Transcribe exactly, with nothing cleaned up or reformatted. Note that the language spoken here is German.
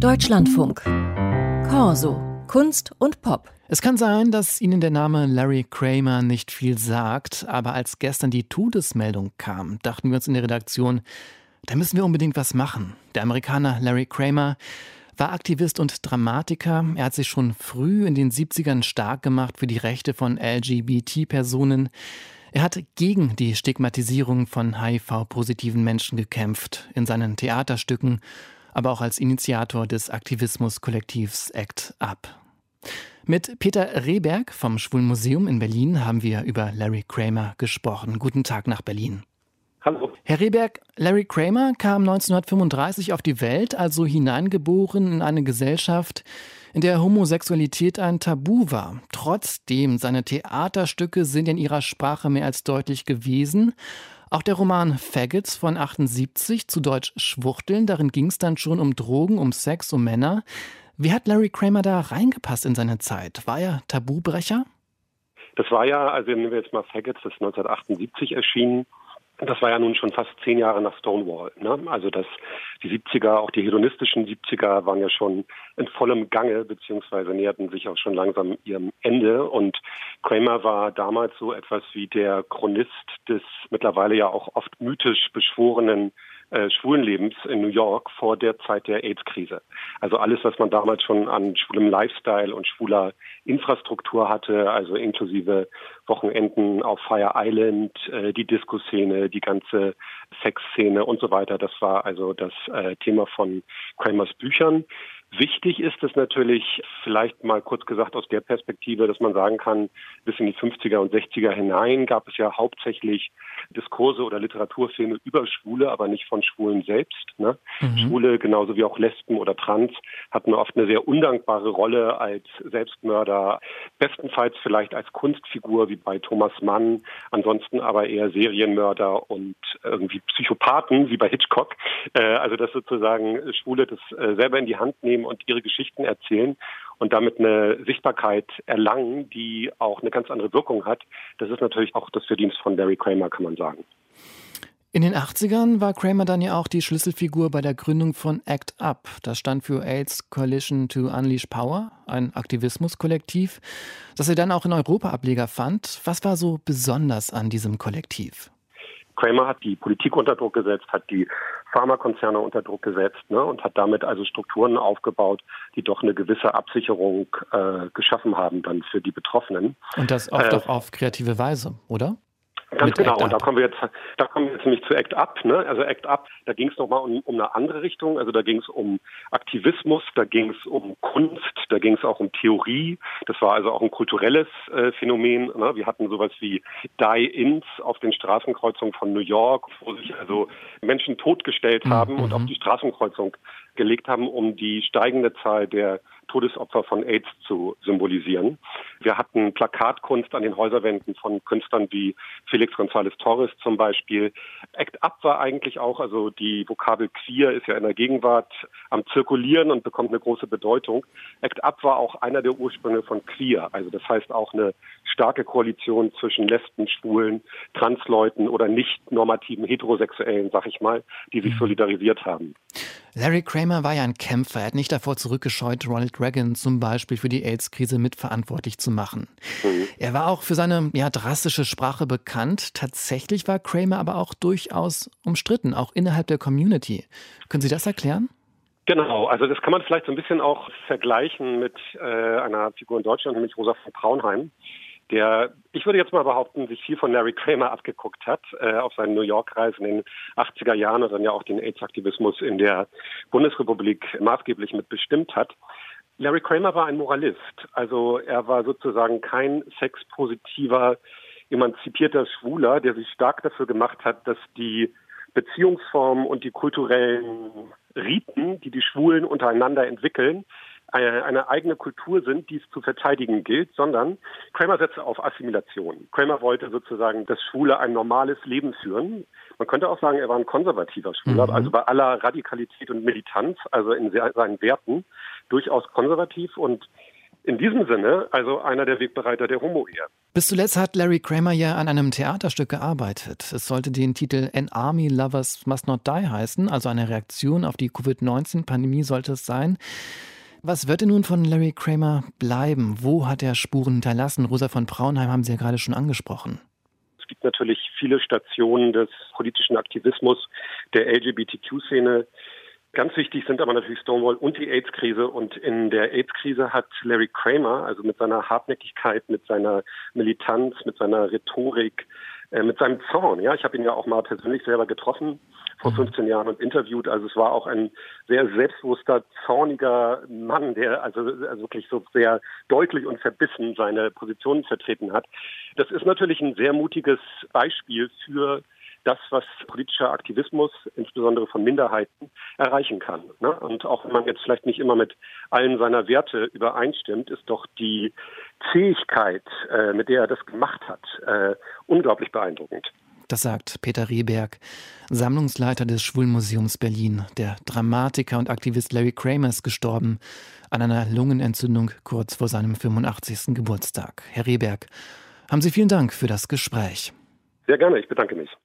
Deutschlandfunk. Corso. Kunst und Pop. Es kann sein, dass Ihnen der Name Larry Kramer nicht viel sagt, aber als gestern die Todesmeldung kam, dachten wir uns in der Redaktion, da müssen wir unbedingt was machen. Der Amerikaner Larry Kramer war Aktivist und Dramatiker. Er hat sich schon früh in den siebzigern stark gemacht für die Rechte von L G B T-Personen. Er hat gegen die Stigmatisierung von H I V-positiven Menschen gekämpft, in seinen Theaterstücken, aber auch als Initiator des Aktivismuskollektivs ACT UP. Mit Peter Rehberg vom Schwulen Museum in Berlin haben wir über Larry Kramer gesprochen. Guten Tag nach Berlin. Hallo. Herr Rehberg, Larry Kramer kam neunzehnhundertfünfunddreißig auf die Welt, also hineingeboren in eine Gesellschaft, in der Homosexualität ein Tabu war. Trotzdem, seine Theaterstücke sind in ihrer Sprache mehr als deutlich gewesen. Auch der Roman Faggots von achtundsiebzig, zu Deutsch Schwuchteln, darin ging es dann schon um Drogen, um Sex, um Männer. Wie hat Larry Kramer da reingepasst in seine Zeit? War er Tabubrecher? Das war ja, also nehmen wir jetzt mal Faggots, das ist neunzehnhundertachtundsiebzig erschienen. Das war ja nun schon fast zehn Jahre nach Stonewall. Ne? Also das, die siebziger, auch die hedonistischen siebziger waren ja schon in vollem Gange, beziehungsweise näherten sich auch schon langsam ihrem Ende. Und Kramer war damals so etwas wie der Chronist des mittlerweile ja auch oft mythisch beschworenen Äh, Schwulenlebens in New York vor der Zeit der AIDS-Krise. Also alles, was man damals schon an schwulem Lifestyle und schwuler Infrastruktur hatte, also inklusive Wochenenden auf Fire Island, äh, die Disco-Szene, die ganze Sexszene und so weiter, das war also das äh, Thema von Kramers Büchern. Wichtig ist es natürlich, vielleicht mal kurz gesagt aus der Perspektive, dass man sagen kann, bis in die fünfziger und sechziger hinein gab es ja hauptsächlich Diskurse oder Literaturfilme über Schwule, aber nicht von Schwulen selbst. Ne? Mhm. Schwule, genauso wie auch Lesben oder Trans, hatten oft eine sehr undankbare Rolle als Selbstmörder, bestenfalls vielleicht als Kunstfigur wie bei Thomas Mann, ansonsten aber eher Serienmörder und irgendwie Psychopathen wie bei Hitchcock. Äh, also dass sozusagen Schwule das äh, selber in die Hand nehmen und ihre Geschichten erzählen und damit eine Sichtbarkeit erlangen, die auch eine ganz andere Wirkung hat. Das ist natürlich auch das Verdienst von Larry Kramer, kann man sagen. In den achtzigern war Kramer dann ja auch die Schlüsselfigur bei der Gründung von ACT UP. Das stand für AIDS Coalition to Unleash Power, ein Aktivismuskollektiv, das er dann auch in Europa Ableger fand. Was war so besonders an diesem Kollektiv? Kramer hat die Politik unter Druck gesetzt, hat die Pharmakonzerne unter Druck gesetzt, ne, und hat damit also Strukturen aufgebaut, die doch eine gewisse Absicherung äh, geschaffen haben dann für die Betroffenen. Und das oft äh, auch auf kreative Weise, oder? Ganz genau, und da kommen wir jetzt, da kommen wir jetzt nämlich zu ACT UP, ne? Also ACT UP, da ging es nochmal um, um eine andere Richtung, also da ging es um Aktivismus, da ging es um Kunst, da ging es auch um Theorie, das war also auch ein kulturelles äh, Phänomen, ne? Wir hatten sowas wie Die-Ins auf den Straßenkreuzungen von New York, wo sich also Menschen totgestellt haben mhm. und auf die Straßenkreuzung gelegt haben, um die steigende Zahl der Todesopfer von AIDS zu symbolisieren. Wir hatten Plakatkunst an den Häuserwänden von Künstlern wie Felix González Torres zum Beispiel. ACT UP war eigentlich auch, also die Vokabel queer ist ja in der Gegenwart am Zirkulieren und bekommt eine große Bedeutung. ACT UP war auch einer der Ursprünge von queer, also das heißt auch eine starke Koalition zwischen Lesben, Schwulen, Transleuten oder nicht normativen Heterosexuellen, sag ich mal, die sich solidarisiert haben. Larry Kramer war ja ein Kämpfer. Er hat nicht davor zurückgescheut, Ronald Reagan zum Beispiel für die AIDS-Krise mitverantwortlich zu machen. Mhm. Er war auch für seine ja, drastische Sprache bekannt. Tatsächlich war Kramer aber auch durchaus umstritten, auch innerhalb der Community. Können Sie das erklären? Genau, also das kann man vielleicht so ein bisschen auch vergleichen mit äh, einer Figur in Deutschland, nämlich Rosa von Braunheim, der, ich würde jetzt mal behaupten, sich viel von Larry Kramer abgeguckt hat, äh, auf seinen New York-Reisen in den achtziger Jahren und dann ja auch den AIDS-Aktivismus in der Bundesrepublik maßgeblich mitbestimmt hat. Larry Kramer war ein Moralist, also er war sozusagen kein sexpositiver, emanzipierter Schwuler, der sich stark dafür gemacht hat, dass die Beziehungsformen und die kulturellen Riten, die die Schwulen untereinander entwickeln, eine eigene Kultur sind, die es zu verteidigen gilt, sondern Kramer setzte auf Assimilation. Kramer wollte sozusagen, dass Schwule ein normales Leben führen. Man könnte auch sagen, er war ein konservativer Schwuler, mhm. also bei aller Radikalität und Militanz, also in seinen Werten, durchaus konservativ. Und in diesem Sinne also einer der Wegbereiter der Homo-Ehe. Bis zuletzt hat Larry Kramer ja an einem Theaterstück gearbeitet. Es sollte den Titel An Army Lovers Must Not Die heißen, also eine Reaktion auf die Covid neunzehn Pandemie sollte es sein. Was wird denn nun von Larry Kramer bleiben? Wo hat er Spuren hinterlassen? Rosa von Braunheim haben Sie ja gerade schon angesprochen. Es gibt natürlich viele Stationen des politischen Aktivismus der L G B T Q-Szene. Ganz wichtig sind aber natürlich Stonewall und die AIDS-Krise. Und in der AIDS-Krise hat Larry Kramer, also mit seiner Hartnäckigkeit, mit seiner Militanz, mit seiner Rhetorik, äh, mit seinem Zorn, ja, ich habe ihn ja auch mal persönlich selber getroffen vor fünfzehn Jahren und interviewt. Also es war auch ein sehr selbstbewusster, zorniger Mann, der also, also wirklich so sehr deutlich und verbissen seine Positionen vertreten hat. Das ist natürlich ein sehr mutiges Beispiel für das, was politischer Aktivismus, insbesondere von Minderheiten, erreichen kann. Ne? Und auch wenn man jetzt vielleicht nicht immer mit allen seiner Werte übereinstimmt, ist doch die Fähigkeit, äh, mit der er das gemacht hat, äh, unglaublich beeindruckend. Das sagt Peter Rehberg, Sammlungsleiter des Schwulenmuseums Berlin. Der Dramatiker und Aktivist Larry Kramer ist gestorben an einer Lungenentzündung kurz vor seinem fünfundachtzigsten Geburtstag. Herr Rehberg, haben Sie vielen Dank für das Gespräch. Sehr gerne, ich bedanke mich.